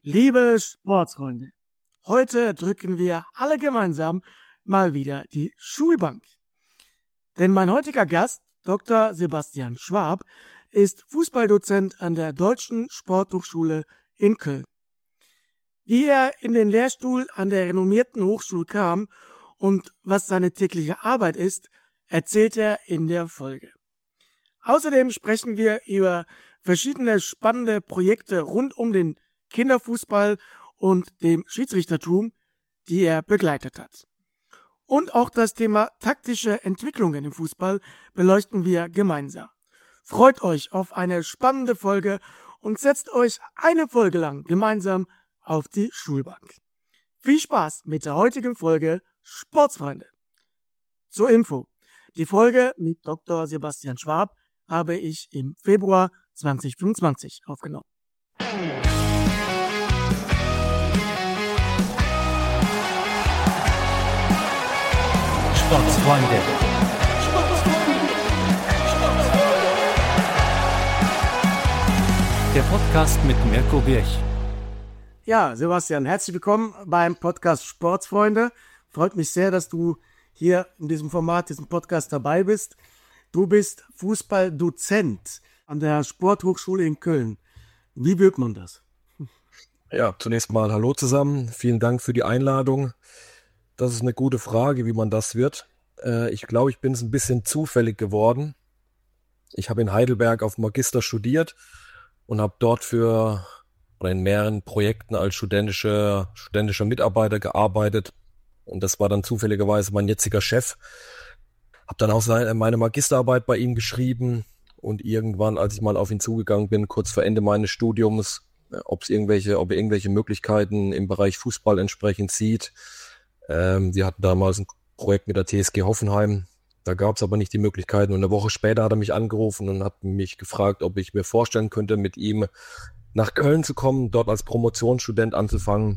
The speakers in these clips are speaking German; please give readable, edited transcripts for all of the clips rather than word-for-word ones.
Liebe Sportsfreunde, heute drücken wir alle gemeinsam mal wieder die Schulbank. Denn mein heutiger Gast, Dr. Sebastian Schwab, ist Fußballdozent an der Deutschen Sporthochschule in Köln. Wie er in den Lehrstuhl an der renommierten Hochschule kam und was seine tägliche Arbeit ist, erzählt er in der Folge. Außerdem sprechen wir über verschiedene spannende Projekte rund um den Kinderfußball und dem Schiedsrichtertum, die er begleitet hat. Und auch das Thema taktische Entwicklungen im Fußball beleuchten wir gemeinsam. Freut euch auf eine spannende Folge und setzt euch eine Folge lang gemeinsam auf die Schulbank. Viel Spaß mit der heutigen Folge Sportsfreunde. Zur Info: Die Folge mit Dr. Sebastian Schwab habe ich im Februar 2025 aufgenommen. Sportsfreunde. Der Podcast mit Mirko Birch. Ja, Sebastian, herzlich willkommen beim Podcast Sportsfreunde. Freut mich sehr, dass du hier in diesem Format, diesem Podcast dabei bist. Du bist Fußballdozent an der Sporthochschule in Köln. Wie wird man das? Ja, zunächst mal hallo zusammen. Vielen Dank für die Einladung. Das ist eine gute Frage, wie man das wird. Ich glaube, ich bin es ein bisschen zufällig geworden. Ich habe in Heidelberg auf Magister studiert und habe dort in mehreren Projekten als studentischer Mitarbeiter gearbeitet. Und das war dann zufälligerweise mein jetziger Chef. Habe dann auch meine Magisterarbeit bei ihm geschrieben und irgendwann, als ich mal auf ihn zugegangen bin, kurz vor Ende meines Studiums, ob er irgendwelche Möglichkeiten im Bereich Fußball entsprechend sieht. Wir hatten damals ein Projekt mit der TSG Hoffenheim. Da gab es aber nicht die Möglichkeiten. Und eine Woche später hat er mich angerufen und hat mich gefragt, ob ich mir vorstellen könnte, mit ihm nach Köln zu kommen, dort als Promotionsstudent anzufangen.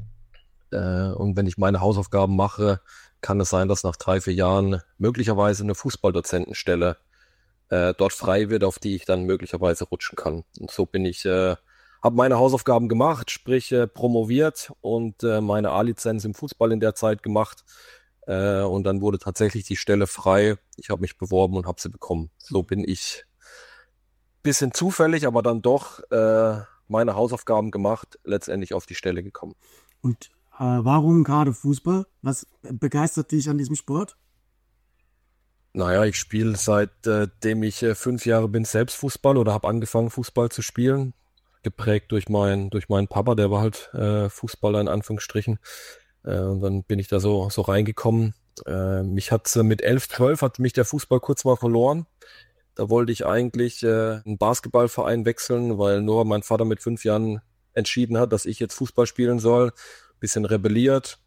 Und wenn ich meine Hausaufgaben mache, kann es sein, dass nach 3-4 Jahren möglicherweise eine Fußballdozentenstelle dort frei wird, auf die ich dann möglicherweise rutschen kann. Und so habe meine Hausaufgaben gemacht, sprich promoviert und meine A-Lizenz im Fußball in der Zeit gemacht. Und dann wurde tatsächlich die Stelle frei. Ich habe mich beworben und habe sie bekommen. So bin ich bisschen zufällig, aber dann doch meine Hausaufgaben gemacht, letztendlich auf die Stelle gekommen. Und warum gerade Fußball? Was begeistert dich an diesem Sport? Naja, ich spiele seitdem ich 5 Jahre bin selbst Fußball oder habe angefangen Fußball zu spielen. Geprägt durch meinen Papa, der war halt Fußballer in Anführungsstrichen. Und dann bin ich da so reingekommen. Mich hat mit 11, 12 hat mich der Fußball kurz mal verloren. Da wollte ich eigentlich einen Basketballverein wechseln, weil nur mein Vater mit 5 Jahren entschieden hat, dass ich jetzt Fußball spielen soll. Bisschen rebelliert.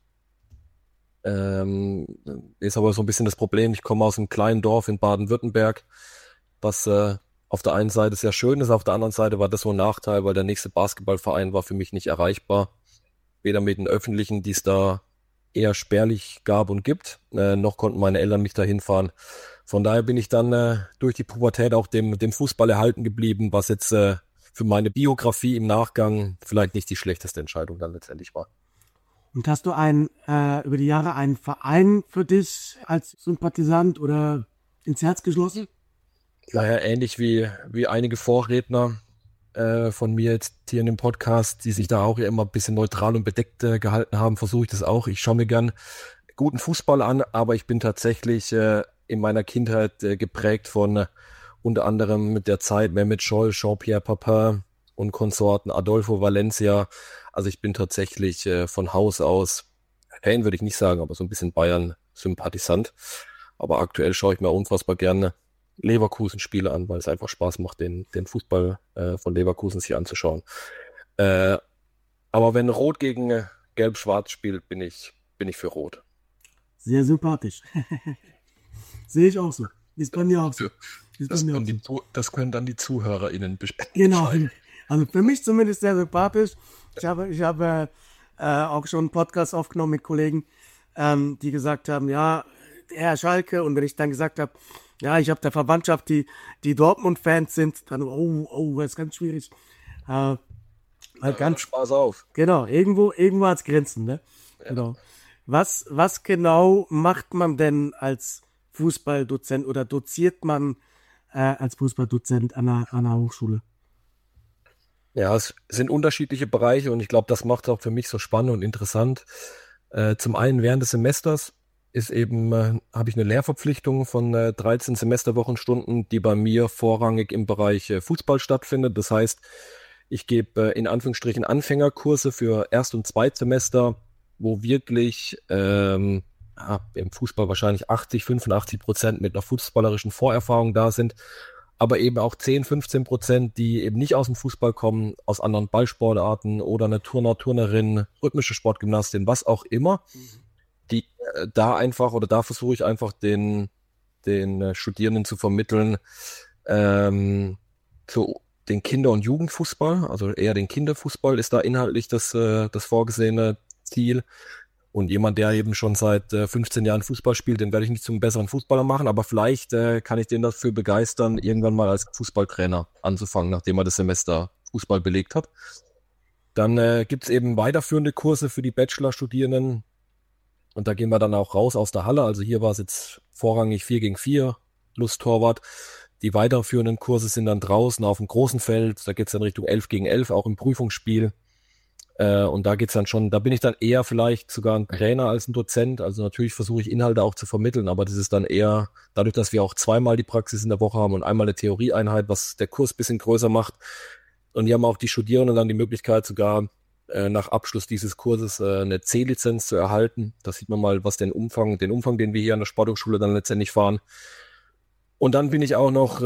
Ist aber so ein bisschen das Problem. Ich komme aus einem kleinen Dorf in Baden-Württemberg, was auf der einen Seite sehr schön ist, auf der anderen Seite war das so ein Nachteil, weil der nächste Basketballverein war für mich nicht erreichbar. Weder mit den öffentlichen, die es da eher spärlich gab und gibt, noch konnten meine Eltern mich da hinfahren. Von daher bin ich dann durch die Pubertät auch dem Fußball erhalten geblieben, was jetzt für meine Biografie im Nachgang vielleicht nicht die schlechteste Entscheidung dann letztendlich war. Und hast du über die Jahre einen Verein für dich als Sympathisant oder ins Herz geschlossen? Naja, ähnlich wie einige Vorredner von mir jetzt hier in dem Podcast, die sich da auch ja immer ein bisschen neutral und bedeckt gehalten haben, versuche ich das auch. Ich schaue mir gern guten Fußball an, aber ich bin tatsächlich in meiner Kindheit geprägt von unter anderem mit der Zeit Mehmet Scholl, Jean-Pierre Papin und Konsorten, Adolfo Valencia. Also ich bin tatsächlich von Haus aus, Fan würde ich nicht sagen, aber so ein bisschen Bayern-Sympathisant. Aber aktuell schaue ich mir unfassbar gerne Leverkusen-Spiele an, weil es einfach Spaß macht, den Fußball von Leverkusen sich anzuschauen. Aber wenn Rot gegen Gelb-Schwarz spielt, bin ich für Rot. Sehr sympathisch. Sehe ich auch so. Ist bei mir auch so. Das können dann die ZuhörerInnen bestätigen. Genau. Also für mich zumindest sehr sympathisch. Ich habe auch schon einen Podcast aufgenommen mit Kollegen, die gesagt haben, ja, Herr Schalke. Und wenn ich dann gesagt habe, ja, ich habe der Verwandtschaft, die Dortmund-Fans sind, dann, das ist ganz schwierig. Mal ganz Spaß auf. genau, irgendwo hat's Grenzen, ne? Ja. Genau. Was genau macht man denn als Fußballdozent oder doziert man als Fußballdozent an einer Hochschule? Ja, es sind unterschiedliche Bereiche und ich glaube, das macht es auch für mich so spannend und interessant. Zum einen während des Semesters habe ich eine Lehrverpflichtung von 13 Semesterwochenstunden, die bei mir vorrangig im Bereich Fußball stattfindet. Das heißt, ich gebe in Anführungsstrichen Anfängerkurse für Erst- und Zweitsemester, wo wirklich im Fußball wahrscheinlich 85% mit einer fußballerischen Vorerfahrung da sind, aber eben auch 10-15%, die eben nicht aus dem Fußball kommen, aus anderen Ballsportarten oder eine Turner, Turnerin, rhythmische Sportgymnastin, was auch immer, die da versuche ich einfach den Studierenden zu vermitteln, so den Kinder- und Jugendfußball, also eher den Kinderfußball ist da inhaltlich das vorgesehene Ziel. Und jemand, der eben schon seit 15 Jahren Fußball spielt, den werde ich nicht zum besseren Fußballer machen, aber vielleicht kann ich den dafür begeistern, irgendwann mal als Fußballtrainer anzufangen, nachdem er das Semester Fußball belegt hat. Dann gibt es eben weiterführende Kurse für die Bachelorstudierenden und da gehen wir dann auch raus aus der Halle. Also hier war es jetzt vorrangig 4 gegen 4 plus Torwart. Die weiterführenden Kurse sind dann draußen auf dem großen Feld. Da geht es dann Richtung 11 gegen 11, auch im Prüfungsspiel. Und da geht's dann schon, da bin ich dann eher vielleicht sogar ein Trainer als ein Dozent. Also natürlich versuche ich Inhalte auch zu vermitteln, aber das ist dann eher dadurch, dass wir auch zweimal die Praxis in der Woche haben und einmal eine Theorieeinheit, was der Kurs ein bisschen größer macht. Und hier haben auch die Studierenden dann die Möglichkeit sogar nach Abschluss dieses Kurses eine C-Lizenz zu erhalten. Da sieht man mal, was den Umfang, den wir hier an der Sporthochschule dann letztendlich fahren. Und dann bin ich auch noch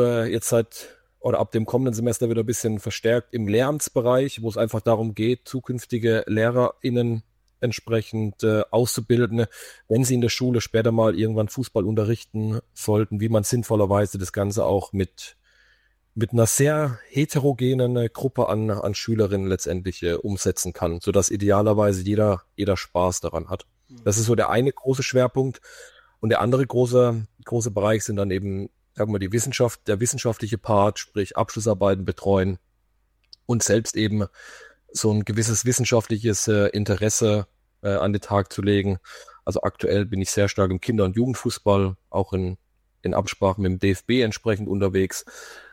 ab dem kommenden Semester wieder ein bisschen verstärkt im Lehramtsbereich, wo es einfach darum geht, zukünftige LehrerInnen entsprechend auszubilden, wenn sie in der Schule später mal irgendwann Fußball unterrichten sollten, wie man sinnvollerweise das Ganze auch mit einer sehr heterogenen Gruppe an Schülerinnen letztendlich umsetzen kann, sodass idealerweise jeder Spaß daran hat. Das ist so der eine große Schwerpunkt. Und der andere große Bereich sind dann eben, sagen wir, die Wissenschaft, der wissenschaftliche Part, sprich Abschlussarbeiten betreuen und selbst eben so ein gewisses wissenschaftliches Interesse an den Tag zu legen. Also aktuell bin ich sehr stark im Kinder- und Jugendfußball, auch in Absprache mit dem DFB entsprechend unterwegs.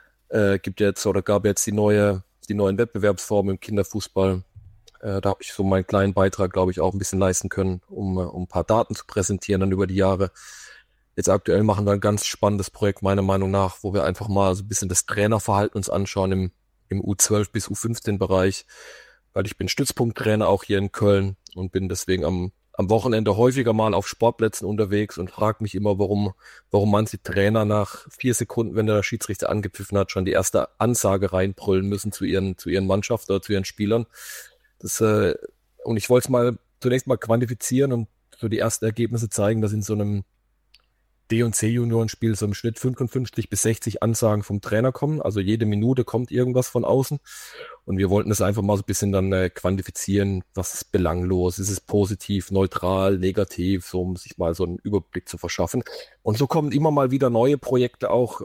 Gab jetzt die neuen Wettbewerbsformen im Kinderfußball. Da habe ich so meinen kleinen Beitrag, glaube ich, auch ein bisschen leisten können, um ein paar Daten zu präsentieren dann über die Jahre. Jetzt aktuell machen wir ein ganz spannendes Projekt, meiner Meinung nach, wo wir einfach mal so ein bisschen das Trainerverhalten uns anschauen im U12 bis U15-Bereich, weil ich bin Stützpunkttrainer auch hier in Köln und bin deswegen am Wochenende häufiger mal auf Sportplätzen unterwegs und frage mich immer, warum manche Trainer nach 4 Sekunden, wenn der Schiedsrichter angepfiffen hat, schon die erste Ansage reinbrüllen müssen zu ihren Mannschaften oder zu ihren Spielern. Und ich wollte es zunächst mal quantifizieren und so die ersten Ergebnisse zeigen, dass in so einem D- und C-Juniorenspiel so im Schnitt 55 bis 60 Ansagen vom Trainer kommen. Also jede Minute kommt irgendwas von außen. Und wir wollten das einfach mal so ein bisschen dann quantifizieren, was ist belanglos, ist es positiv, neutral, negativ, so um sich mal so einen Überblick zu verschaffen. Und so kommen immer mal wieder neue Projekte auch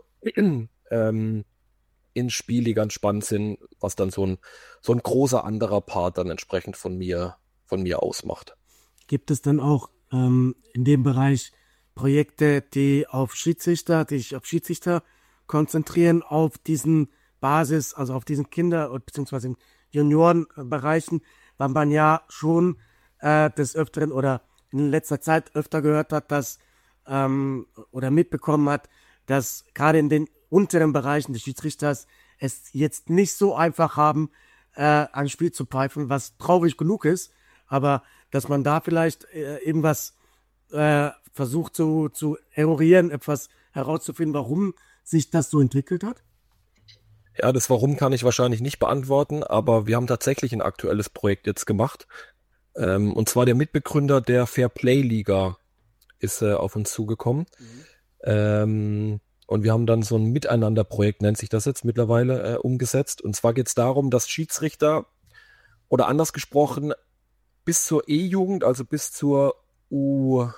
ins Spiel, die ganz spannend sind, was dann so ein großer anderer Part dann entsprechend von mir ausmacht. Gibt es dann auch in dem Bereich Projekte, die sich auf Schiedsrichter konzentrieren, auf diesen Basis, also auf diesen Kinder- bzw. Juniorenbereichen, weil man ja schon des Öfteren oder in letzter Zeit öfter gehört hat, dass oder mitbekommen hat, dass gerade in den unteren Bereichen des Schiedsrichters es jetzt nicht so einfach haben, ein Spiel zu pfeifen, was traurig genug ist, aber dass man da vielleicht irgendwas versucht zu erorieren, etwas herauszufinden, warum sich das so entwickelt hat? Ja, das Warum kann ich wahrscheinlich nicht beantworten, aber wir haben tatsächlich ein aktuelles Projekt jetzt gemacht. Und zwar der Mitbegründer der Fair Play Liga ist auf uns zugekommen. Und wir haben dann so ein Miteinander-Projekt, nennt sich das jetzt mittlerweile, umgesetzt. Und zwar geht es darum, dass Schiedsrichter, oder anders gesprochen, bis zur E-Jugend, also bis zur U11,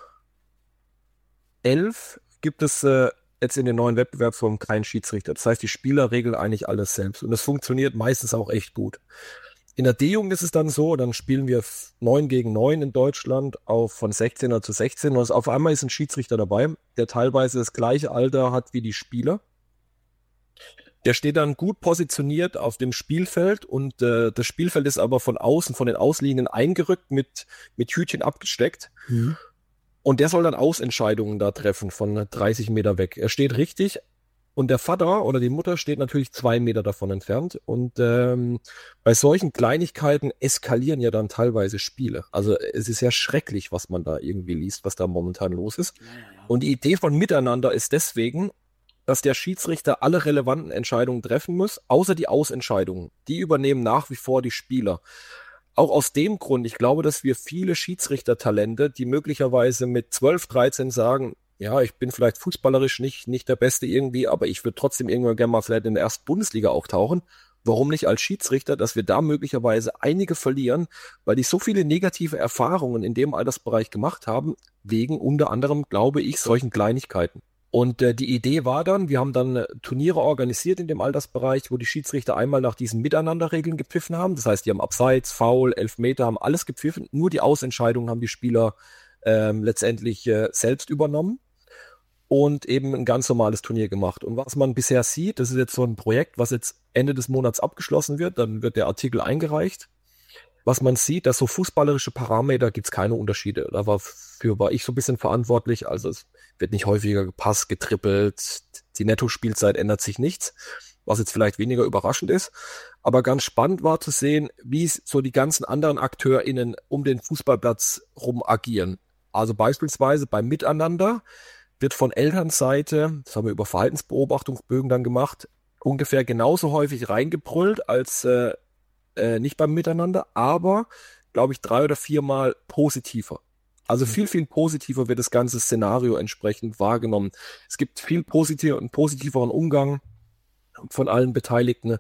gibt es jetzt in den neuen Wettbewerbsformen keinen Schiedsrichter. Das heißt, die Spieler regeln eigentlich alles selbst. Und das funktioniert meistens auch echt gut. In der D-Jugend ist es dann so, dann spielen wir 9 gegen 9 in Deutschland von 16er zu 16 und auf einmal ist ein Schiedsrichter dabei, der teilweise das gleiche Alter hat wie die Spieler. Der steht dann gut positioniert auf dem Spielfeld und das Spielfeld ist aber von außen, von den Auslinien eingerückt, mit Hütchen abgesteckt. Mhm. Und der soll dann Ausentscheidungen da treffen von 30 Meter weg. Er steht richtig und der Vater oder die Mutter steht natürlich 2 Meter davon entfernt. Und bei solchen Kleinigkeiten eskalieren ja dann teilweise Spiele. Also es ist ja schrecklich, was man da irgendwie liest, was da momentan los ist. Ja. Und die Idee von Miteinander ist deswegen, dass der Schiedsrichter alle relevanten Entscheidungen treffen muss, außer die Ausentscheidungen. Die übernehmen nach wie vor die Spieler. Auch aus dem Grund, ich glaube, dass wir viele Schiedsrichtertalente, die möglicherweise mit 12, 13 sagen, ja, ich bin vielleicht fußballerisch nicht der Beste irgendwie, aber ich würde trotzdem irgendwann gerne mal vielleicht in der ersten Bundesliga auftauchen. Warum nicht als Schiedsrichter, dass wir da möglicherweise einige verlieren, weil die so viele negative Erfahrungen in dem Altersbereich gemacht haben, wegen unter anderem, glaube ich, solchen Kleinigkeiten. Und die Idee war dann, wir haben dann Turniere organisiert in dem Altersbereich, wo die Schiedsrichter einmal nach diesen Miteinanderregeln gepfiffen haben. Das heißt, die haben Abseits, Foul, Elfmeter, haben alles gepfiffen. Nur die Ausentscheidungen haben die Spieler letztendlich selbst übernommen und eben ein ganz normales Turnier gemacht. Und was man bisher sieht, das ist jetzt so ein Projekt, was jetzt Ende des Monats abgeschlossen wird. Dann wird der Artikel eingereicht. Was man sieht, dass so fußballerische Parameter gibt es keine Unterschiede. Dafür war ich so ein bisschen verantwortlich. Also es wird nicht häufiger gepasst, getrippelt. Die Netto-Spielzeit ändert sich nichts, was jetzt vielleicht weniger überraschend ist. Aber ganz spannend war zu sehen, wie so die ganzen anderen AkteurInnen um den Fußballplatz rum agieren. Also beispielsweise beim Miteinander wird von Elternseite, das haben wir über Verhaltensbeobachtungsbögen dann gemacht, ungefähr genauso häufig reingebrüllt als nicht beim Miteinander, aber, glaube ich, 3 oder 4 Mal positiver. Also viel, viel positiver wird das ganze Szenario entsprechend wahrgenommen. Es gibt viel positiveren Umgang von allen Beteiligten.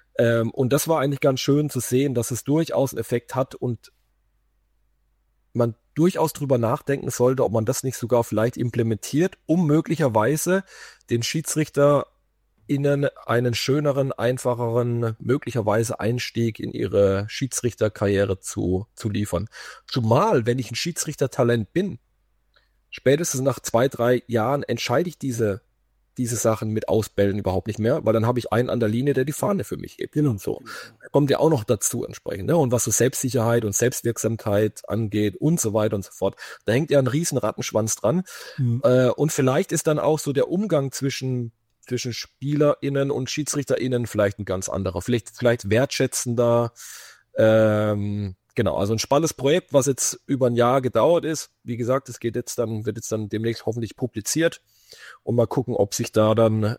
Und das war eigentlich ganz schön zu sehen, dass es durchaus einen Effekt hat und man durchaus drüber nachdenken sollte, ob man das nicht sogar vielleicht implementiert, um möglicherweise den SchiedsrichterInnen einen schöneren, einfacheren, möglicherweise Einstieg in ihre Schiedsrichterkarriere zu liefern. Zumal, wenn ich ein Schiedsrichtertalent bin, spätestens nach 2, 3 Jahren entscheide ich diese Sachen mit Ausbällen überhaupt nicht mehr, weil dann habe ich einen an der Linie, der die Fahne für mich hebt. Genau. So. Kommt ja auch noch dazu entsprechend. Ne? Und was so Selbstsicherheit und Selbstwirksamkeit angeht und so weiter und so fort, da hängt ja ein riesen Rattenschwanz dran. Mhm. Und vielleicht ist dann auch so der Umgang zwischen SpielerInnen und SchiedsrichterInnen vielleicht ein ganz anderer, vielleicht wertschätzender. Genau, also ein spannendes Projekt, was jetzt über ein Jahr gedauert ist. Wie gesagt, wird jetzt dann demnächst hoffentlich publiziert und mal gucken, ob sich da dann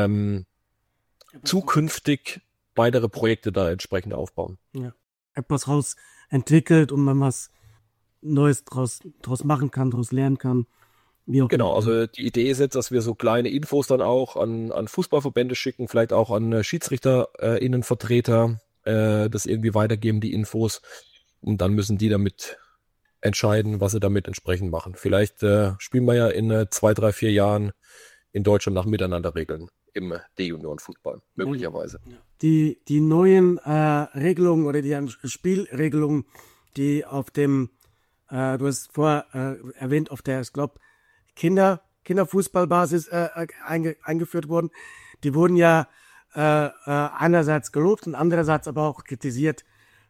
zukünftig weitere Projekte da entsprechend aufbauen. Ja. Etwas raus entwickelt und man was Neues draus machen kann, draus lernen kann. Genau, also die Idee ist jetzt, dass wir so kleine Infos dann auch an Fußballverbände schicken, vielleicht auch an SchiedsrichterInnenvertreter, das irgendwie weitergeben, die Infos. Und dann müssen die damit entscheiden, was sie damit entsprechend machen. Vielleicht spielen wir ja in 2, 3, 4 Jahren in Deutschland nach Miteinanderregeln im D-Junioren-Fußball, möglicherweise. Die neuen Regelungen oder die Spielregelungen, die auf dem, du hast vorher erwähnt, auf der, ich glaube, Kinderfußballbasis eingeführt wurden, die wurden ja einerseits gelobt und andererseits aber auch kritisiert.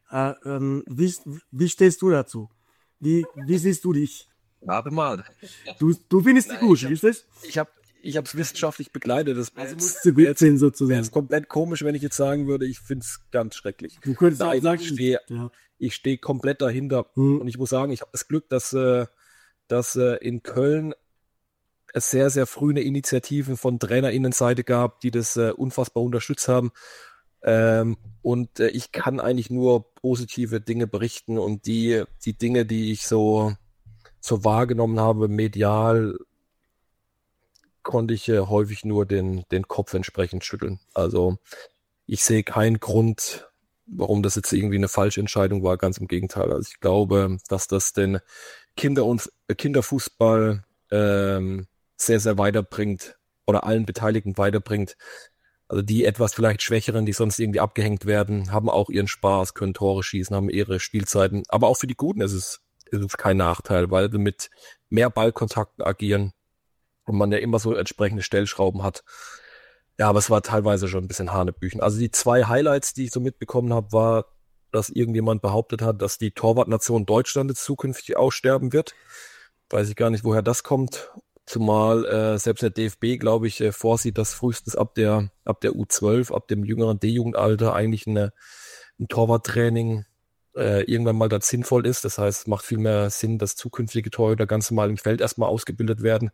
Wie stehst du dazu? Wie siehst du dich? Warte mal. Du findest die gut, wie ist das? Ich habe es wissenschaftlich begleitet. Das musst du gut sehen, sozusagen. Wäre komplett komisch, wenn ich jetzt sagen würde, ich finde es ganz schrecklich. Du könntest auch sagen, ich stehe komplett dahinter. Und ich muss sagen, ich habe das Glück, dass in Köln es sehr, sehr früh eine Initiative von TrainerInnenseite gab, die das unfassbar unterstützt haben. Und ich kann eigentlich nur positive Dinge berichten und die Dinge, die ich so wahrgenommen habe, medial, konnte ich häufig nur den Kopf entsprechend schütteln. Also ich sehe keinen Grund, warum das jetzt irgendwie eine falsche Entscheidung war, ganz im Gegenteil. Also ich glaube, dass das den Kinderfußball sehr, sehr weiterbringt oder allen Beteiligten weiterbringt. Also die etwas vielleicht Schwächeren, die sonst irgendwie abgehängt werden, haben auch ihren Spaß, können Tore schießen, haben ihre Spielzeiten. Aber auch für die Guten ist es kein Nachteil, weil sie mit mehr Ballkontakten agieren und man ja immer so entsprechende Stellschrauben hat. Ja, aber es war teilweise schon ein bisschen Hanebüchen. Also die 2 Highlights, die ich so mitbekommen habe, war, dass irgendjemand behauptet hat, dass die Torwartnation Deutschland jetzt zukünftig aussterben wird. Weiß ich gar nicht, woher das kommt. Zumal selbst der DFB, glaube ich, vorsieht, dass frühestens ab der U12, ab dem jüngeren D-Jugendalter eigentlich ein Torwarttraining irgendwann mal dann sinnvoll ist. Das heißt, es macht viel mehr Sinn, dass zukünftige Torhüter ganz normal im Feld erstmal ausgebildet werden.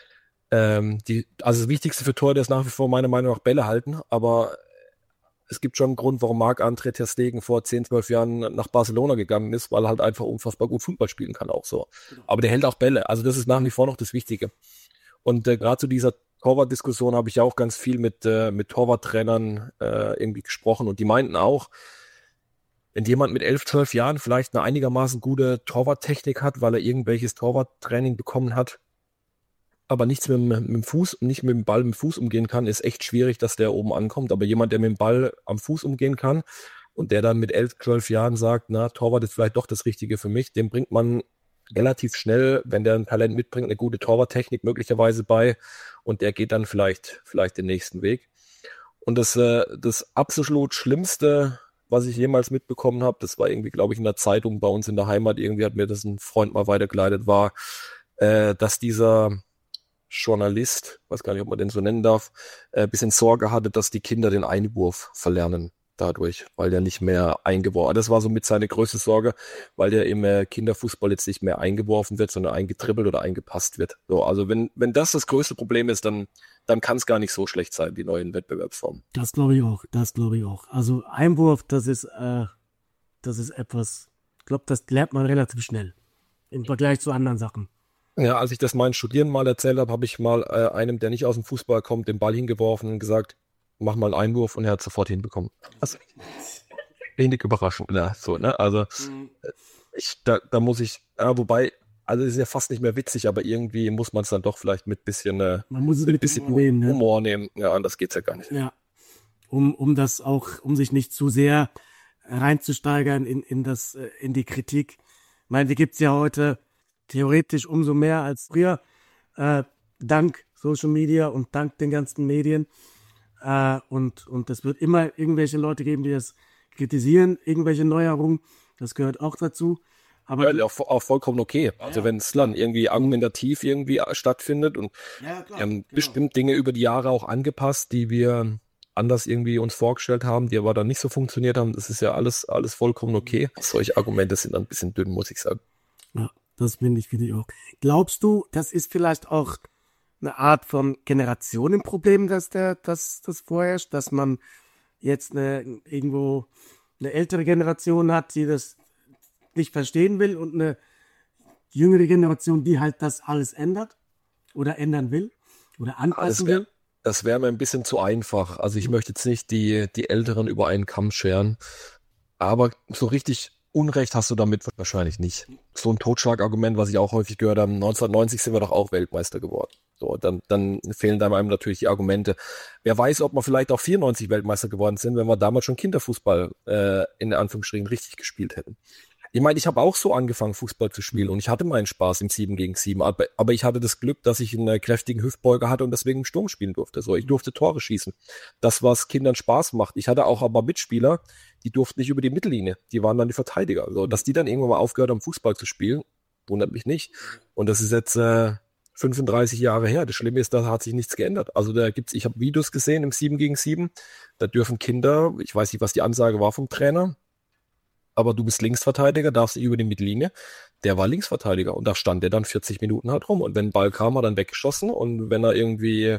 Also das Wichtigste für Torhüter ist nach wie vor meiner Meinung nach Bälle halten, aber es gibt schon einen Grund, warum Marc-André ter Stegen vor 10, 12 Jahren nach Barcelona gegangen ist, weil er halt einfach unfassbar gut Fußball spielen kann auch so. Aber der hält auch Bälle, also das ist nach wie vor noch das Wichtige. Und gerade zu dieser Torwart-Diskussion habe ich ja auch ganz viel mit Torwarttrainern irgendwie gesprochen und die meinten auch, wenn jemand mit 11, 12 Jahren vielleicht eine einigermaßen gute Torwarttechnik hat, weil er irgendwelches Torwarttraining bekommen hat, aber nichts mit dem Fuß, nicht mit dem Ball mit dem Fuß umgehen kann, ist echt schwierig, dass der oben ankommt. Aber jemand, der mit dem Ball am Fuß umgehen kann und der dann mit 11, 12 Jahren sagt, na, Torwart ist vielleicht doch das Richtige für mich, dem bringt man relativ schnell, wenn der ein Talent mitbringt, eine gute Torwarttechnik möglicherweise bei und der geht dann vielleicht den nächsten Weg. Und das absolut Schlimmste, was ich jemals mitbekommen habe, das war irgendwie, glaube ich, in der Zeitung bei uns in der Heimat, irgendwie hat mir das ein Freund mal weitergeleitet, war, dass dieser Journalist, weiß gar nicht, ob man den so nennen darf, ein bisschen Sorge hatte, dass die Kinder den Einwurf verlernen dadurch, weil der nicht mehr eingeworfen. Das war so mit seine größte Sorge, weil der im Kinderfußball jetzt nicht mehr eingeworfen wird, sondern eingetribbelt oder eingepasst wird. So, also wenn das größte Problem ist, dann kann es gar nicht so schlecht sein, die neuen Wettbewerbsformen. Das glaube ich auch. Also Einwurf, das ist etwas, ich glaube, das lernt man relativ schnell im Vergleich zu anderen Sachen. Ja, als ich das meinen Studierenden mal erzählt habe ich mal einem, der nicht aus dem Fußball kommt, den Ball hingeworfen und gesagt, mach mal einen Einwurf und er hat sofort hinbekommen. Also wenig überraschend, ja, so, ne? Also da muss ich, wobei, also es ist ja fast nicht mehr witzig, aber irgendwie muss man es dann doch vielleicht mit bisschen, man muss es mit bisschen Humor nehmen. Ja, anders geht's ja gar nicht. Ja, um sich nicht zu sehr reinzusteigern in die Kritik. Ich meine, die gibt's ja heute theoretisch umso mehr als früher, dank Social Media und dank den ganzen Medien. Und es wird immer irgendwelche Leute geben, die das kritisieren, irgendwelche Neuerungen, das gehört auch dazu. Aber ja, auch vollkommen okay. Also wenn es dann irgendwie argumentativ irgendwie stattfindet und wir haben bestimmt Dinge über die Jahre auch angepasst, die wir anders irgendwie uns vorgestellt haben, die aber dann nicht so funktioniert haben, das ist ja alles vollkommen okay. Solche Argumente sind dann ein bisschen dünn, muss ich sagen. Ja, das finde ich auch. Glaubst du, das ist vielleicht auch eine Art von Generationenproblem, das vorherrscht, dass man jetzt irgendwo eine ältere Generation hat, die das nicht verstehen will und eine jüngere Generation, die halt das alles ändert oder ändern will oder anpassen will? Das wäre mir ein bisschen zu einfach. Also ich möchte jetzt nicht die Älteren über einen Kamm scheren, aber so richtig Unrecht hast du damit wahrscheinlich nicht. So ein Totschlagargument, was ich auch häufig gehört habe, 1990 sind wir doch auch Weltmeister geworden. So, dann fehlen einem natürlich die Argumente. Wer weiß, ob wir vielleicht auch 94 Weltmeister geworden sind, wenn wir damals schon Kinderfußball in Anführungsstrichen richtig gespielt hätten. Ich meine, ich habe auch so angefangen, Fußball zu spielen und ich hatte meinen Spaß im 7 gegen 7, aber ich hatte das Glück, dass ich einen kräftigen Hüftbeuger hatte und deswegen im Sturm spielen durfte. So, ich durfte Tore schießen. Das, was Kindern Spaß macht. Ich hatte auch aber Mitspieler, die durften nicht über die Mittellinie. Die waren dann die Verteidiger. So, dass die dann irgendwann mal aufgehört haben, Fußball zu spielen, wundert mich nicht. Und das ist jetzt 35 Jahre her. Das Schlimme ist, da hat sich nichts geändert. Also ich habe Videos gesehen im 7 gegen 7. Da dürfen Kinder, ich weiß nicht, was die Ansage war vom Trainer, aber du bist Linksverteidiger, darfst nicht über die Mittellinie. Der war Linksverteidiger und da stand der dann 40 Minuten halt rum. Und wenn ein Ball kam, hat er dann weggeschossen und wenn er irgendwie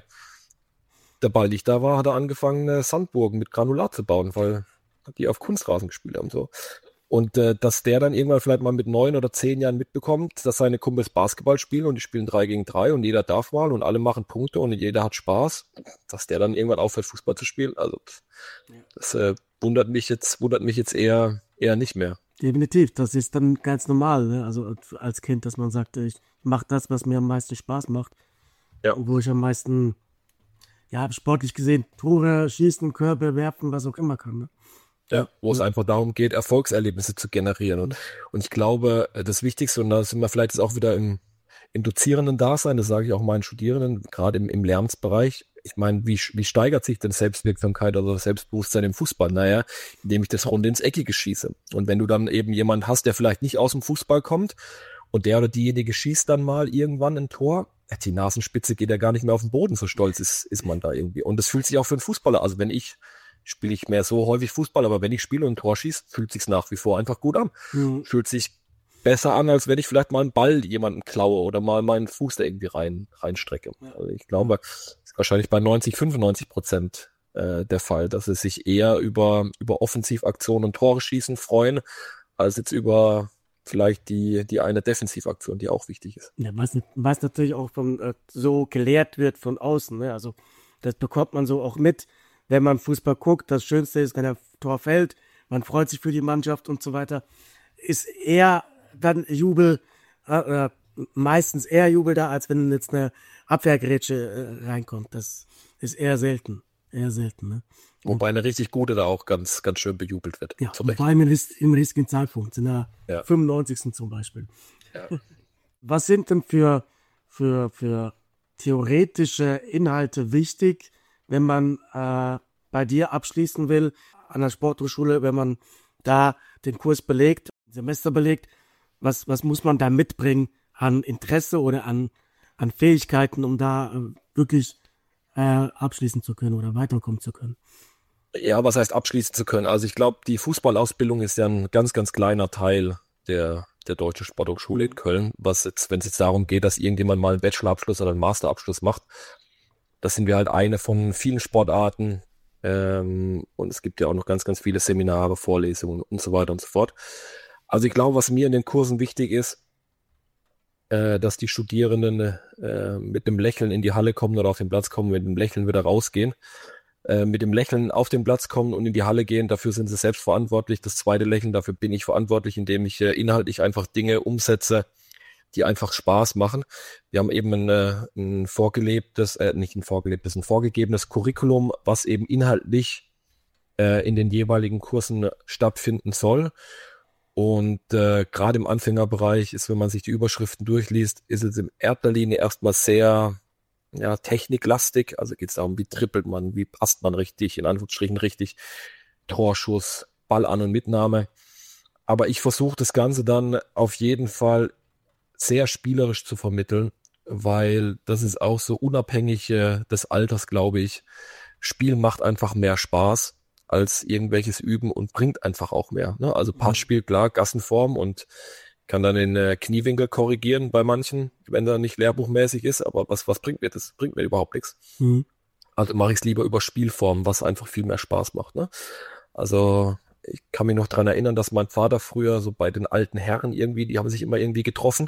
der Ball nicht da war, hat er angefangen, Sandburgen mit Granulat zu bauen, weil die auf Kunstrasen gespielt haben. So. Und dass der dann irgendwann vielleicht mal mit 9 oder 10 Jahren mitbekommt, dass seine Kumpels Basketball spielen und die spielen 3 gegen 3 und jeder darf mal und alle machen Punkte und jeder hat Spaß, dass der dann irgendwann aufhört, Fußball zu spielen. Also das wundert mich jetzt eher nicht mehr. Definitiv, das ist dann ganz normal, ne? Also als Kind, dass man sagt, ich mache das, was mir am meisten Spaß macht. Ja. Wo ich am meisten ja, sportlich gesehen, Tore, schießen, Körbe, werfen, was auch immer kann. Ne? Ja, wo es einfach darum geht, Erfolgserlebnisse zu generieren. Und ich glaube, das Wichtigste, und da sind wir vielleicht jetzt auch wieder im dozierenden Dasein, das sage ich auch meinen Studierenden, gerade im Lernbereich. Ich meine, wie steigert sich denn Selbstwirksamkeit oder Selbstbewusstsein im Fußball? Naja, indem ich das Runde ins Eckige schieße. Und wenn du dann eben jemanden hast, der vielleicht nicht aus dem Fußball kommt und der oder diejenige schießt dann mal irgendwann ein Tor, die Nasenspitze geht ja gar nicht mehr auf den Boden, so stolz ist man da irgendwie. Und das fühlt sich auch für einen Fußballer, also spiele ich mehr so häufig Fußball, aber wenn ich spiele und ein Tor schieße, fühlt sich's nach wie vor einfach gut an. Fühlt sich besser an, als wenn ich vielleicht mal einen Ball jemanden klaue oder mal meinen Fuß da irgendwie reinstrecke. Also ich glaube, das ist wahrscheinlich bei 95% der Fall, dass es sich eher über Offensivaktionen und Tore schießen freuen, als jetzt über vielleicht die eine Defensivaktion, die auch wichtig ist. Ja, was natürlich auch so gelehrt wird von außen. Ne? Also das bekommt man so auch mit, wenn man Fußball guckt. Das Schönste ist, wenn der Tor fällt, man freut sich für die Mannschaft und so weiter. Ist eher dann Jubel, meistens eher Jubel da, als wenn jetzt eine Abwehrgrätsche reinkommt. Das ist eher selten. Ne? Wobei eine richtig gute da auch ganz, ganz schön bejubelt wird. Ja, vor allem im richtigen Zeitpunkt, in der 95. zum Beispiel. Ja. Was sind denn für theoretische Inhalte wichtig, wenn man bei dir abschließen will, an der Sporthochschule, wenn man da den Kurs belegt, Semester belegt, was muss man da mitbringen an Interesse oder an Fähigkeiten, um da wirklich abschließen zu können oder weiterkommen zu können? Ja, was heißt abschließen zu können? Also ich glaube, die Fußballausbildung ist ja ein ganz, ganz kleiner Teil der Deutschen Sporthochschule in Köln, wenn es jetzt darum geht, dass irgendjemand mal einen Bachelorabschluss oder einen Masterabschluss macht. Das sind wir halt eine von vielen Sportarten. Und es gibt ja auch noch ganz, ganz viele Seminare, Vorlesungen und so weiter und so fort. Also ich glaube, was mir in den Kursen wichtig ist, dass die Studierenden mit dem Lächeln in die Halle kommen oder auf den Platz kommen, mit dem Lächeln wieder rausgehen. Mit dem Lächeln auf den Platz kommen und in die Halle gehen, dafür sind sie selbst verantwortlich. Das zweite Lächeln, dafür bin ich verantwortlich, indem ich inhaltlich einfach Dinge umsetze, die einfach Spaß machen. Wir haben eben ein vorgegebenes Curriculum, was eben inhaltlich in den jeweiligen Kursen stattfinden soll. Und gerade im Anfängerbereich ist, wenn man sich die Überschriften durchliest, ist es in erster Linie erstmal sehr techniklastig. Also geht es darum, wie trippelt man, wie passt man richtig, in Anführungsstrichen richtig, Torschuss, Ball an- und Mitnahme. Aber ich versuche das Ganze dann auf jeden Fall sehr spielerisch zu vermitteln, weil das ist auch so unabhängig des Alters, glaube ich. Spiel macht einfach mehr Spaß als irgendwelches Üben und bringt einfach auch mehr. Ne? Also Passspiel, klar, Gassenform und kann dann den Kniewinkel korrigieren bei manchen, wenn er nicht lehrbuchmäßig ist, aber was bringt mir das? Bringt mir überhaupt nichts. Also mache ich es lieber über Spielform, was einfach viel mehr Spaß macht. Ne? Also ich kann mich noch dran erinnern, dass mein Vater früher so bei den alten Herren irgendwie, die haben sich immer irgendwie getroffen,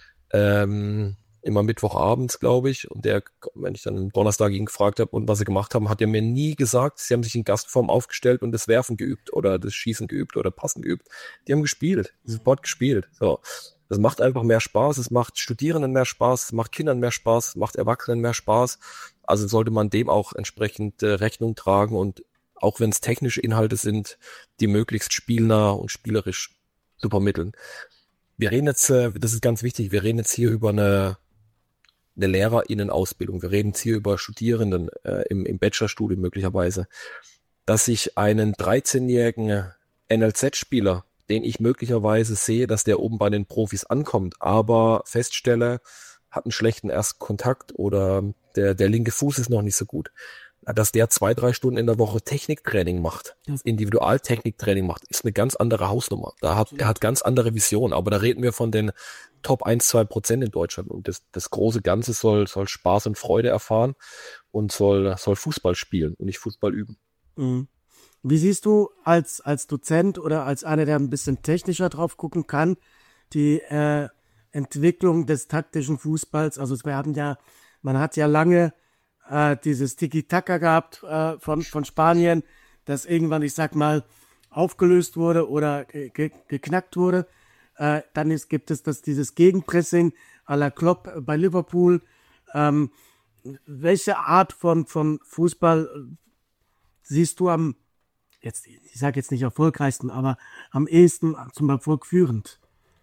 immer Mittwochabends, glaube ich, und wenn ich dann am Donnerstag ihn gefragt habe und was sie gemacht haben, hat er mir nie gesagt, sie haben sich in Gastform aufgestellt und das Werfen geübt oder das Schießen geübt oder Passen geübt. Die haben gespielt, Sport gespielt. So. Das macht einfach mehr Spaß, es macht Studierenden mehr Spaß, es macht Kindern mehr Spaß, es macht Erwachsenen mehr Spaß. Also sollte man dem auch entsprechend Rechnung tragen und auch wenn es technische Inhalte sind, die möglichst spielnah und spielerisch zu vermitteln. Wir reden jetzt, das ist ganz wichtig, wir reden jetzt hier über eine LehrerInnen-Ausbildung. Wir reden jetzt hier über Studierenden im Bachelorstudium möglicherweise, dass ich einen 13-jährigen NLZ-Spieler, den ich möglicherweise sehe, dass der oben bei den Profis ankommt, aber feststelle, hat einen schlechten Erstkontakt oder der linke Fuß ist noch nicht so gut, dass der 2-3 Stunden in der Woche Techniktraining macht, Individualtechniktraining macht, ist eine ganz andere Hausnummer. Er hat ganz andere Visionen, aber da reden wir von den Top 1-2% in Deutschland und das große Ganze soll Spaß und Freude erfahren und soll Fußball spielen und nicht Fußball üben. Mhm. Wie siehst du als Dozent oder als einer, der ein bisschen technischer drauf gucken kann, die Entwicklung des taktischen Fußballs? Also man hat ja lange dieses Tiki-Taka gehabt von Spanien, das irgendwann, ich sag mal, aufgelöst wurde oder geknackt wurde. Dann gibt es dieses Gegenpressing à la Klopp bei Liverpool. welche Art von Fußball siehst du ich sage jetzt nicht erfolgreichsten, aber am ehesten zum Erfolg führend?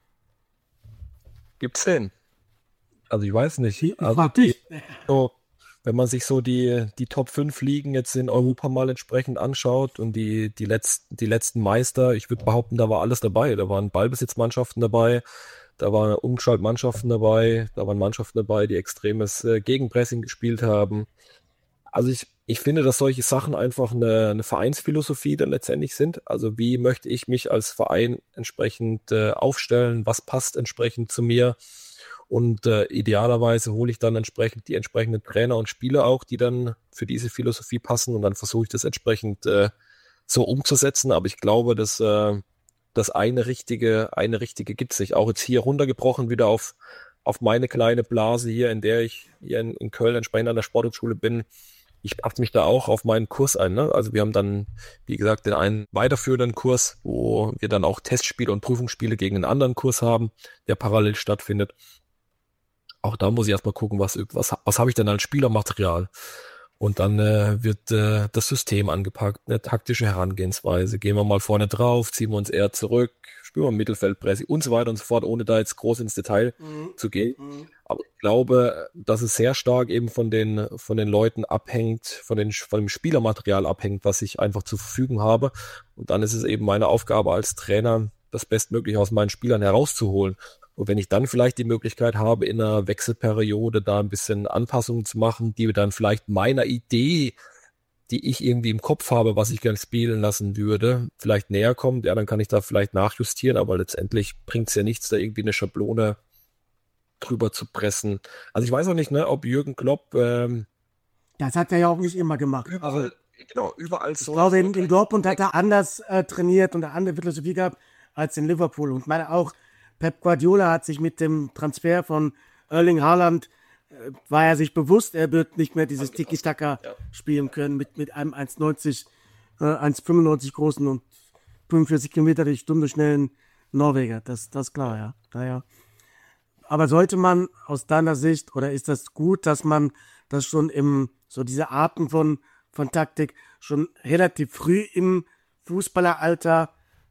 Gibt's den? Also ich weiß nicht. Ich Also frag dich. so, wenn man sich so die Top 5 Ligen jetzt in Europa mal entsprechend anschaut und die letzten Meister, ich würde behaupten, da war alles dabei. Da waren Ballbesitzmannschaften dabei, da waren Umschaltmannschaften dabei, da waren Mannschaften dabei, die extremes Gegenpressing gespielt haben. Also ich finde, dass solche Sachen einfach eine Vereinsphilosophie dann letztendlich sind. Also wie möchte ich mich als Verein entsprechend aufstellen? Was passt entsprechend zu mir? Und idealerweise hole ich dann entsprechend die entsprechenden Trainer und Spieler auch, die dann für diese Philosophie passen. Und dann versuche ich das entsprechend so umzusetzen. Aber ich glaube, dass das eine richtige gibt es nicht. Auch jetzt hier runtergebrochen wieder auf meine kleine Blase hier, in der ich hier in Köln entsprechend an der Sporthochschule bin. Ich achte mich da auch auf meinen Kurs ein. Ne? Also wir haben dann, wie gesagt, den einen weiterführenden Kurs, wo wir dann auch Testspiele und Prüfungsspiele gegen einen anderen Kurs haben, der parallel stattfindet. Auch da muss ich erstmal gucken, was habe ich denn als Spielermaterial? Und dann wird das System angepackt, eine taktische Herangehensweise. Gehen wir mal vorne drauf, ziehen wir uns eher zurück, spielen wir Mittelfeldpressing und so weiter und so fort, ohne da jetzt groß ins Detail zu gehen. Aber ich glaube, dass es sehr stark eben von den Leuten abhängt, von dem Spielermaterial abhängt, was ich einfach zur Verfügung habe. Und dann ist es eben meine Aufgabe als Trainer, das Bestmögliche aus meinen Spielern herauszuholen. Und wenn ich dann vielleicht die Möglichkeit habe, in einer Wechselperiode da ein bisschen Anpassungen zu machen, die dann vielleicht meiner Idee, die ich irgendwie im Kopf habe, was ich gerne spielen lassen würde, vielleicht näher kommt, ja, dann kann ich da vielleicht nachjustieren, aber letztendlich bringt es ja nichts, da irgendwie eine Schablone drüber zu pressen. Also ich weiß auch nicht, ne, ob Jürgen Klopp Das hat er ja auch nicht immer gemacht. überall so. Ich glaube, in Dortmund hat er anders trainiert und eine andere Philosophie gehabt als in Liverpool. Und ich meine auch, Pep Guardiola hat sich mit dem Transfer von Erling Haaland, war er sich bewusst, er wird nicht mehr dieses Tiki-Taka spielen können mit einem 1,90, 1,95 großen und 45 Kilometer die Stunde schnellen Norweger. Das ist klar, ja. Daher. Aber sollte man aus deiner Sicht, oder ist das gut, dass man das schon so diese Arten von Taktik schon relativ früh im Fußballeralter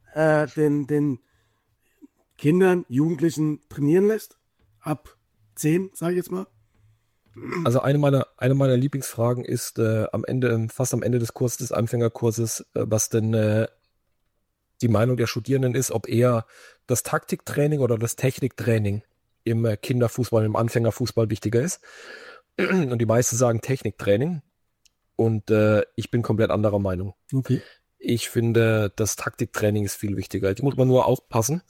den Kindern, Jugendlichen trainieren lässt? Ab 10, sage ich jetzt mal. Also eine meiner Lieblingsfragen ist fast am Ende des Kurses, des Anfängerkurses, was denn die Meinung der Studierenden ist, ob eher das Taktiktraining oder das Techniktraining im Kinderfußball, im Anfängerfußball wichtiger ist. Und die meisten sagen Techniktraining. Und ich bin komplett anderer Meinung. Okay. Ich finde, das Taktiktraining ist viel wichtiger. Jetzt muss man nur aufpassen.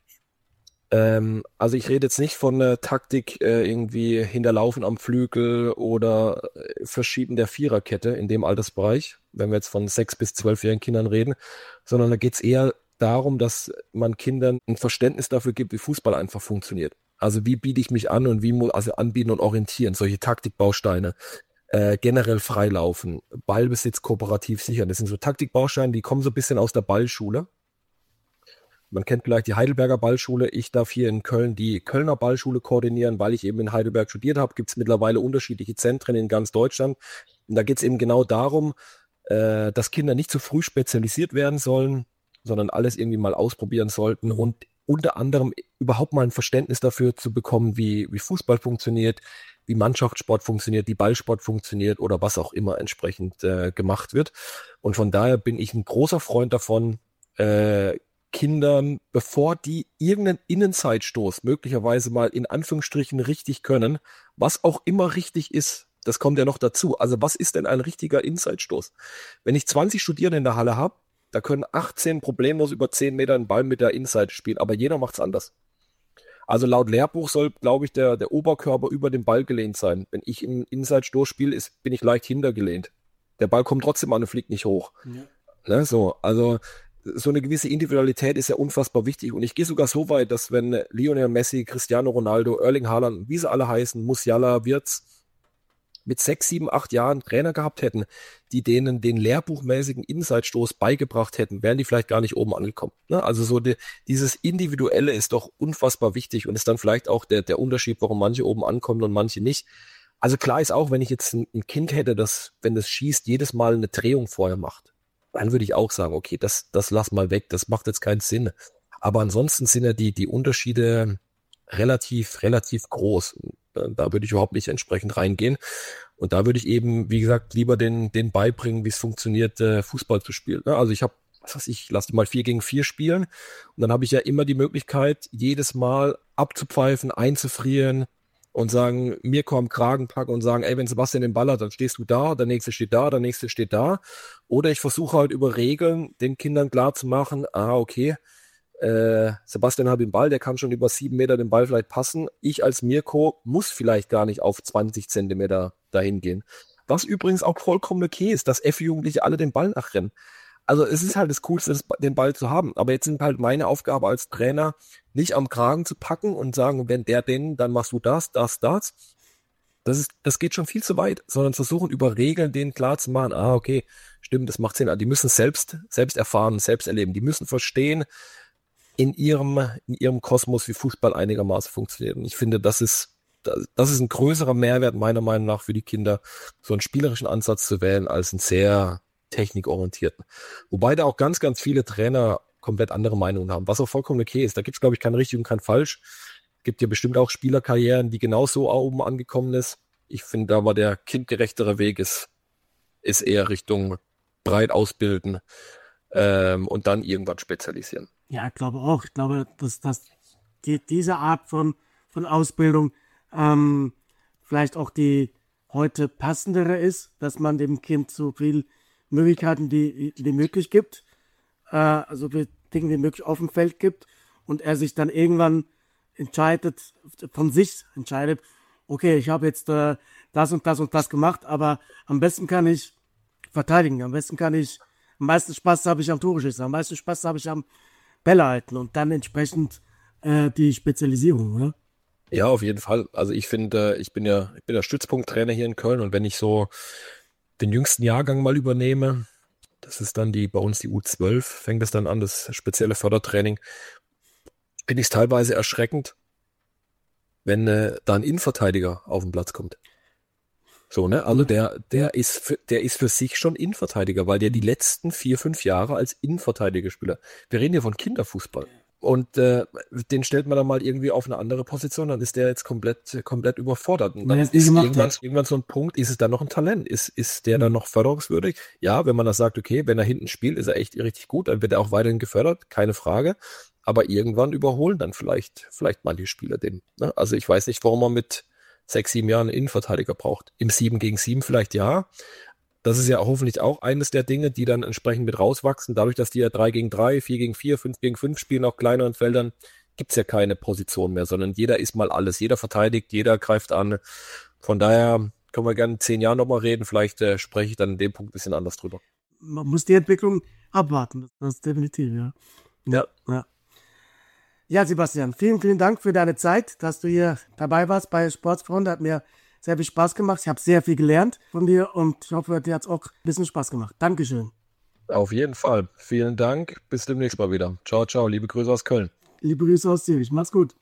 Also ich rede jetzt nicht von Taktik irgendwie hinterlaufen am Flügel oder Verschieben der Viererkette in dem Altersbereich, wenn wir jetzt von 6- bis 12-jährigen Kindern reden, sondern da geht es eher darum, dass man Kindern ein Verständnis dafür gibt, wie Fußball einfach funktioniert. Also wie biete ich mich an und also anbieten und orientieren, solche Taktikbausteine. Generell freilaufen, Ballbesitz kooperativ sichern. Das sind so Taktikbausteine, die kommen so ein bisschen aus der Ballschule. Man kennt vielleicht die Heidelberger Ballschule. Ich darf hier in Köln die Kölner Ballschule koordinieren, weil ich eben in Heidelberg studiert habe. Gibt es mittlerweile unterschiedliche Zentren in ganz Deutschland. Und da geht es eben genau darum, dass Kinder nicht zu früh spezialisiert werden sollen, sondern alles irgendwie mal ausprobieren sollten und unter anderem überhaupt mal ein Verständnis dafür zu bekommen, wie Fußball funktioniert, wie Mannschaftssport funktioniert, wie Ballsport funktioniert oder was auch immer entsprechend gemacht wird. Und von daher bin ich ein großer Freund davon, Kindern, bevor die irgendeinen Innenseitstoß möglicherweise mal in Anführungsstrichen richtig können, was auch immer richtig ist, das kommt ja noch dazu. Also was ist denn ein richtiger Innenseitstoß? Wenn ich 20 Studierende in der Halle habe, da können 18 problemlos über 10 Meter einen Ball mit der Innenseite spielen, aber jeder macht es anders. Also laut Lehrbuch soll, glaube ich, der Oberkörper über den Ball gelehnt sein. Wenn ich im Innenseitstoß spiele, bin ich leicht hintergelehnt. Der Ball kommt trotzdem an und fliegt nicht hoch. Ja. Ne, so, also so eine gewisse Individualität ist ja unfassbar wichtig. Und ich gehe sogar so weit, dass wenn Lionel Messi, Cristiano Ronaldo, Erling Haaland, wie sie alle heißen, Musiala, Wirtz, mit 6, 7, 8 Jahren Trainer gehabt hätten, die denen den lehrbuchmäßigen Innenseitstoß beigebracht hätten, wären die vielleicht gar nicht oben angekommen. Ne? Also so dieses Individuelle ist doch unfassbar wichtig und ist dann vielleicht auch der Unterschied, warum manche oben ankommen und manche nicht. Also klar ist auch, wenn ich jetzt ein Kind hätte, das, wenn das schießt, jedes Mal eine Drehung vorher macht, dann würde ich auch sagen, okay, das lass mal weg, das macht jetzt keinen Sinn. Aber ansonsten sind ja die Unterschiede relativ groß. Da würde ich überhaupt nicht entsprechend reingehen. Und da würde ich eben, wie gesagt, lieber den beibringen, wie es funktioniert, Fußball zu spielen. Also ich habe, lass die mal 4 gegen 4 spielen. Und dann habe ich ja immer die Möglichkeit, jedes Mal abzupfeifen, einzufrieren und sagen, Mirko am Kragen packen und sagen, ey, wenn Sebastian den Ball hat, dann stehst du da, der nächste steht da, der nächste steht da. Oder ich versuche halt über Regeln den Kindern klar zu machen, okay, Sebastian hat den Ball, der kann schon über 7 Meter den Ball vielleicht passen. Ich als Mirko muss vielleicht gar nicht auf 20 Zentimeter dahin gehen. Was übrigens auch vollkommen okay ist, dass F-Jugendliche alle den Ball nachrennen. Also es ist halt das Coolste, den Ball zu haben. Aber jetzt sind halt meine Aufgabe als Trainer, nicht am Kragen zu packen und sagen, wenn der den, dann machst du das. Das geht schon viel zu weit, sondern versuchen über Regeln denen klar zu machen, okay, stimmt, das macht Sinn. Die müssen selbst erfahren, selbst erleben. Die müssen verstehen, in ihrem Kosmos, wie Fußball einigermaßen funktioniert. Und ich finde, das ist ein größerer Mehrwert meiner Meinung nach für die Kinder, so einen spielerischen Ansatz zu wählen, als einen sehr technikorientierten. Wobei da auch ganz, ganz viele Trainer komplett andere Meinungen haben, was auch vollkommen okay ist. Da gibt es, glaube ich, kein richtig und kein falsch. Es gibt ja bestimmt auch Spielerkarrieren, die genauso oben angekommen ist. Ich finde, da war der kindgerechtere Weg ist eher Richtung breit ausbilden und dann irgendwann spezialisieren. Ja, ich glaube auch. Ich glaube, dass diese Art von Ausbildung vielleicht auch die heute passendere ist, dass man dem Kind so viel Möglichkeiten wie möglich gibt, also viele Dinge wie möglich auf dem Feld gibt und er sich dann irgendwann von sich entscheidet, okay, ich habe jetzt das und das und das gemacht, aber am besten kann ich verteidigen, am meisten Spaß habe ich am Tore schießen, am meisten Spaß habe ich am Bälle halten und dann entsprechend die Spezialisierung, oder? Ja, auf jeden Fall. Also ich finde, ich bin ja Stützpunkttrainer hier in Köln und wenn ich so den jüngsten Jahrgang mal übernehme, das ist dann bei uns die U12, fängt es dann an, das spezielle Fördertraining, finde ich es teilweise erschreckend, wenn da ein Innenverteidiger auf den Platz kommt. So, ne? Also der ist für sich schon Innenverteidiger, weil der die letzten 4-5 Jahre als Innenverteidiger spielt. Wir reden hier von Kinderfußball. Und den stellt man dann mal irgendwie auf eine andere Position, dann ist der jetzt komplett überfordert. Und dann ist irgendwann so ein Punkt, ist es dann noch ein Talent? Ist der dann noch förderungswürdig? Ja, wenn man das sagt, okay, wenn er hinten spielt, ist er echt richtig gut, dann wird er auch weiterhin gefördert, keine Frage. Aber irgendwann überholen dann vielleicht manche Spieler den. Ne? Also ich weiß nicht, warum man mit 6-7 Jahren einen Innenverteidiger braucht. Im 7 gegen 7 vielleicht ja. Das ist ja hoffentlich auch eines der Dinge, die dann entsprechend mit rauswachsen. Dadurch, dass die ja 3 gegen 3, 4 gegen 4, 5 gegen 5 spielen, auf kleineren Feldern, gibt's ja keine Position mehr, sondern jeder ist mal alles. Jeder verteidigt, jeder greift an. Von daher können wir gerne in 10 Jahren nochmal reden. Vielleicht spreche ich dann in dem Punkt ein bisschen anders drüber. Man muss die Entwicklung abwarten. Das ist definitiv, ja. Ja. Ja, Sebastian, vielen, vielen Dank für deine Zeit, dass du hier dabei warst bei Sportsfreunde. Hat mir sehr viel Spaß gemacht. Ich habe sehr viel gelernt von dir und ich hoffe, dir hat es auch ein bisschen Spaß gemacht. Dankeschön. Auf jeden Fall. Vielen Dank. Bis demnächst mal wieder. Ciao, ciao. Liebe Grüße aus Köln. Liebe Grüße aus Zürich. Mach's gut.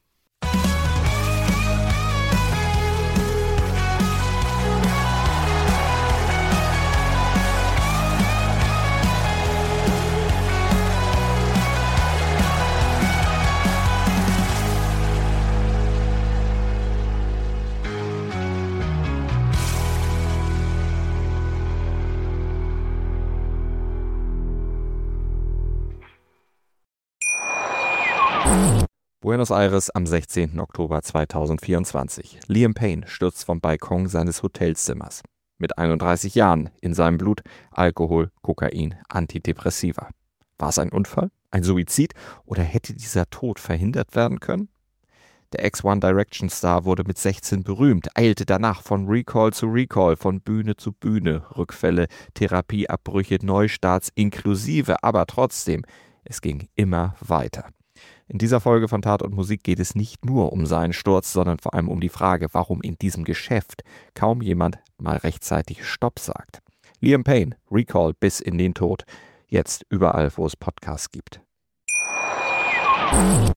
Buenos Aires am 16. Oktober 2024. Liam Payne stürzt vom Balkon seines Hotelzimmers. Mit 31 Jahren, in seinem Blut Alkohol, Kokain, Antidepressiva. War es ein Unfall, ein Suizid oder hätte dieser Tod verhindert werden können? Der Ex-One Direction Star wurde mit 16 berühmt, eilte danach von Recall zu Recall, von Bühne zu Bühne, Rückfälle, Therapieabbrüche, Neustarts inklusive, aber trotzdem, es ging immer weiter. In dieser Folge von Tat und Musik geht es nicht nur um seinen Sturz, sondern vor allem um die Frage, warum in diesem Geschäft kaum jemand mal rechtzeitig Stopp sagt. Liam Payne, Recall bis in den Tod, jetzt überall, wo es Podcasts gibt.